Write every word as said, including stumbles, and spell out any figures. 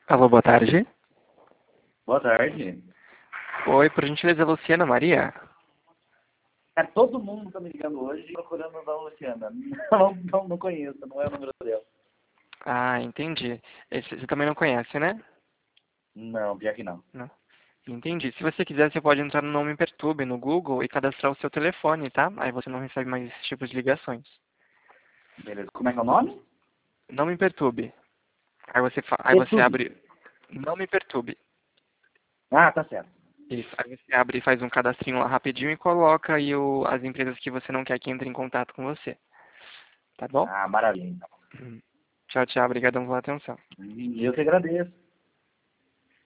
Alô, boa tarde. Boa tarde. Oi, por gentileza, Luciana Maria? É, todo mundo tá me ligando hoje procurando a Luciana. Não, não, não conheço, não é o número dela. Ah, entendi. Esse, você também não conhece, né? Não, pior que não. Não. Entendi. Se você quiser, você pode entrar no Nome Perturbe no Google e cadastrar o seu telefone, tá? Aí você não recebe mais esse tipo de ligações. Beleza. Como é que é o nome? Não me perturbe. Aí você, fa- aí você YouTube. abre... Não me perturbe. Ah, tá certo. Isso. Aí você abre e faz um cadastrinho lá rapidinho e coloca aí o, as empresas que você não quer que entrem em contato com você. Tá bom? Ah, maravilha, então. Hum. Tchau, tchau. Obrigadão pela atenção. Eu que agradeço.